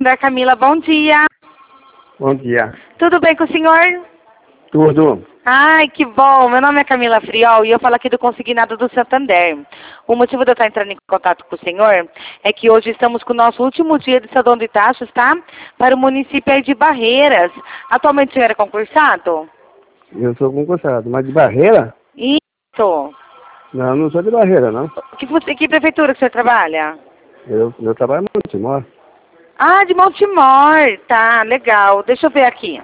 Da Camila, bom dia. Bom dia. Tudo bem com o senhor? Tudo. Ai, que bom. Meu nome é Camila Friol e eu falo aqui do Consignado do Santander. O motivo de eu estar entrando em contato com o senhor é que hoje estamos com o nosso último dia de salão de taxas, tá? Para o município aí de Barreiras. Atualmente o senhor é concursado? Eu sou concursado, mas de Barreira? Isso. Não, não sou de Barreira, não. Que prefeitura que o senhor trabalha? Eu trabalho no Montemor. Ah, de Montemor. Tá, legal. Deixa eu ver aqui.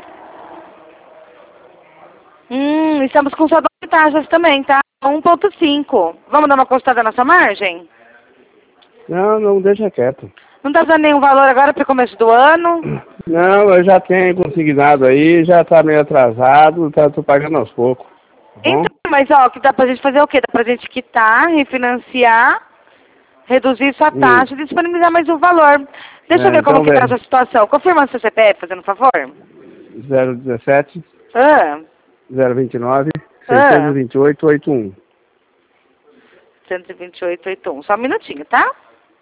Estamos com saldo de taxas também, tá? 1,5. Vamos dar uma costada na sua margem? Não, deixa quieto. Não tá dando nenhum valor agora para o começo do ano? Não, eu já tenho consignado aí, já tá meio atrasado, tô pagando aos poucos. Tá bom? Então, mas ó, que dá pra gente fazer o quê? Dá pra gente quitar, refinanciar, reduzir sua taxa e disponibilizar mais um valor. Deixa eu ver como Então, que tá essa situação. Confirma seu CPF, fazendo um favor. 017 Ah, 029 ah. 628 81. 128,81. Só um minutinho, tá?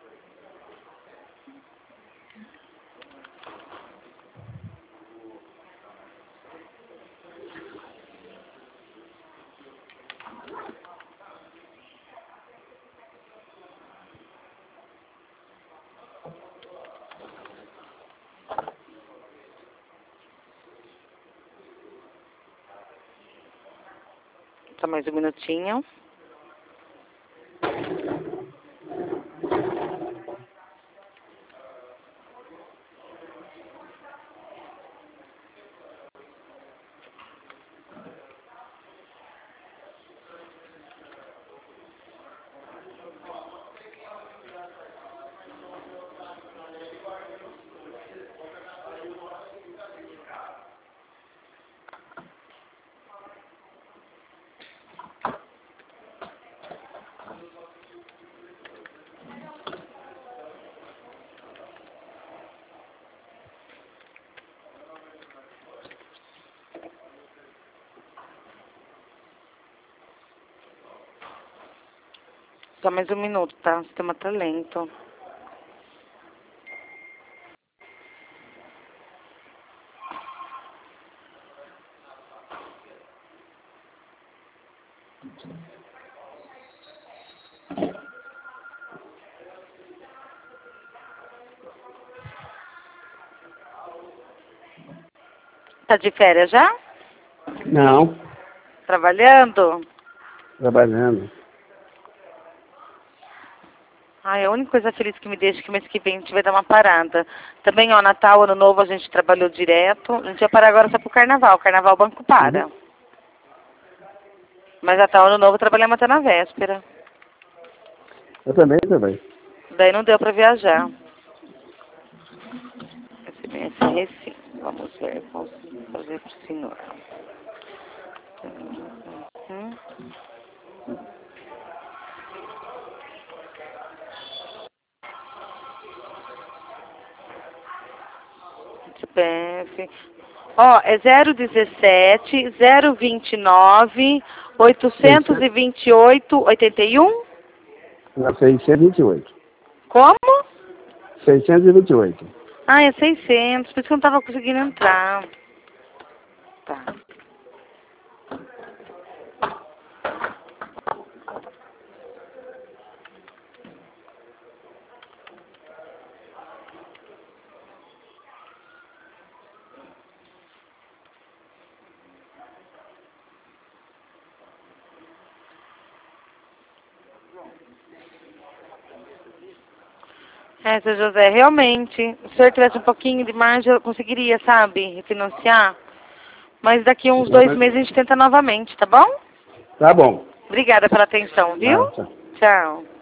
Só mais um minutinho. Só mais um minuto, tá? O sistema tá lento. Tá de férias já? Não, Trabalhando? trabalhando. Ai, a única coisa feliz que me deixa é que mês que vem a gente vai dar uma parada. Também, ó, Natal, Ano Novo, a gente trabalhou direto. A gente vai parar agora só pro Carnaval. Carnaval o banco para. Mas Natal, Ano Novo, trabalhamos até na véspera. Eu também trabalho. Daí não deu pra viajar. Esse recibo. Vamos ver, posso fazer pro senhor. CPF. Ó, é 017 029 828 81? Não, 628. Como? 628. Ah, é 600. Por isso que eu não tava conseguindo entrar. Tá. É, seu José, realmente, se o senhor tivesse um pouquinho de margem, eu conseguiria, sabe, refinanciar. Mas daqui a uns 2 meses a gente tenta novamente, tá bom? Tá bom. Obrigada pela atenção, viu? Tchau. Tchau.